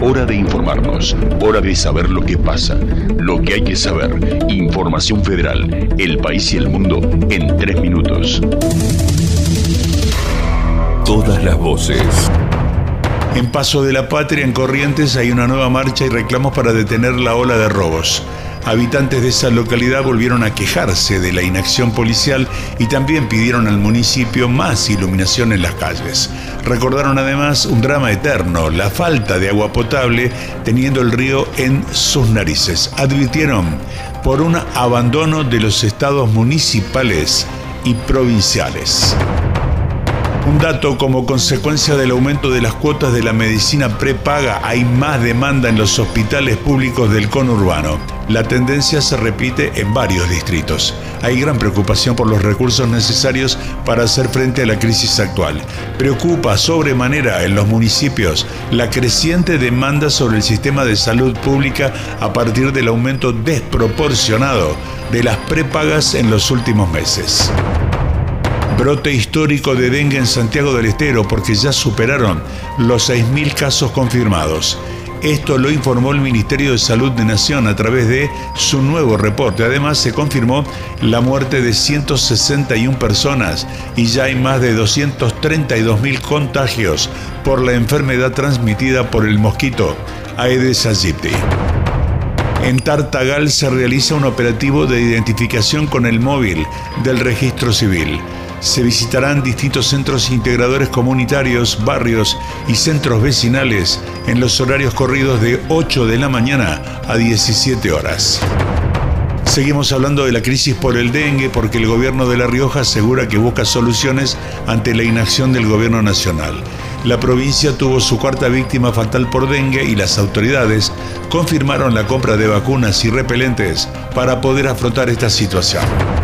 Hora de informarnos, hora de saber lo que pasa, lo que hay que saber. Información Federal, el país y el mundo en 3 minutos. Todas las voces. En Paso de la Patria, en Corrientes, hay una nueva marcha y reclamos para detener la ola de robos. Habitantes de esa localidad volvieron a quejarse de la inacción policial y también pidieron al municipio más iluminación en las calles. Recordaron además un drama eterno, la falta de agua potable, teniendo el río en sus narices. Advirtieron por un abandono de los estados municipales y provinciales. Un dato: como consecuencia del aumento de las cuotas de la medicina prepaga, hay más demanda en los hospitales públicos del conurbano. La tendencia se repite en varios distritos. Hay gran preocupación por los recursos necesarios para hacer frente a la crisis actual. Preocupa sobremanera en los municipios la creciente demanda sobre el sistema de salud pública a partir del aumento desproporcionado de las prepagas en los últimos meses. Brote histórico de dengue en Santiago del Estero porque ya superaron los 6.000 casos confirmados. Esto lo informó el Ministerio de Salud de Nación a través de su nuevo reporte. Además, se confirmó la muerte de 161 personas y ya hay más de 232.000 contagios por la enfermedad transmitida por el mosquito Aedes aegypti. En Tartagal se realiza un operativo de identificación con el móvil del registro civil. Se visitarán distintos centros integradores comunitarios, barrios y centros vecinales en los horarios corridos de 8 de la mañana a 17 horas. Seguimos hablando de la crisis por el dengue porque el gobierno de La Rioja asegura que busca soluciones ante la inacción del gobierno nacional. La provincia tuvo su 4ª víctima fatal por dengue y las autoridades confirmaron la compra de vacunas y repelentes para poder afrontar esta situación.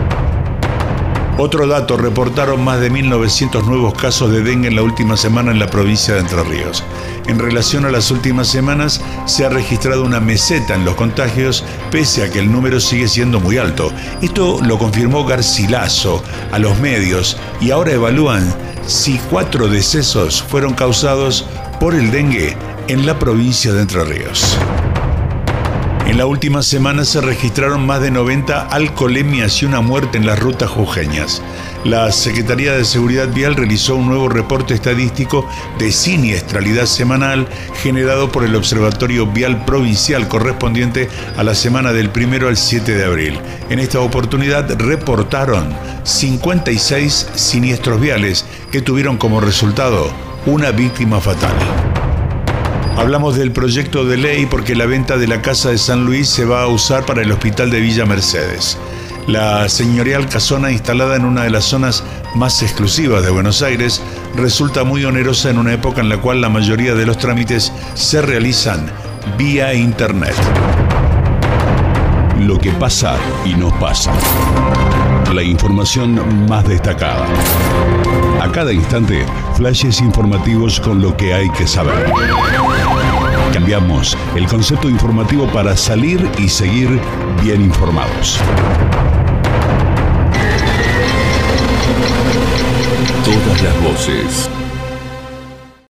Otro dato: reportaron más de 1.900 nuevos casos de dengue en la última semana en la provincia de Entre Ríos. En relación a las últimas semanas, se ha registrado una meseta en los contagios, pese a que el número sigue siendo muy alto. Esto lo confirmó Garcilaso a los medios y ahora evalúan si 4 decesos fueron causados por el dengue en la provincia de Entre Ríos. En la última semana se registraron más de 90 alcoholemias y una muerte en las rutas jujeñas. La Secretaría de Seguridad Vial realizó un nuevo reporte estadístico de siniestralidad semanal generado por el Observatorio Vial Provincial correspondiente a la semana del 1 al 7 de abril. En esta oportunidad reportaron 56 siniestros viales que tuvieron como resultado una víctima fatal. Hablamos del proyecto de ley porque la venta de la Casa de San Luis se va a usar para el Hospital de Villa Mercedes. La señorial casona, instalada en una de las zonas más exclusivas de Buenos Aires, resulta muy onerosa en una época en la cual la mayoría de los trámites se realizan vía internet. Lo que pasa y no pasa. La información más destacada. A cada instante, flashes informativos con lo que hay que saber. Cambiamos el concepto informativo para salir y seguir bien informados. Todas las voces.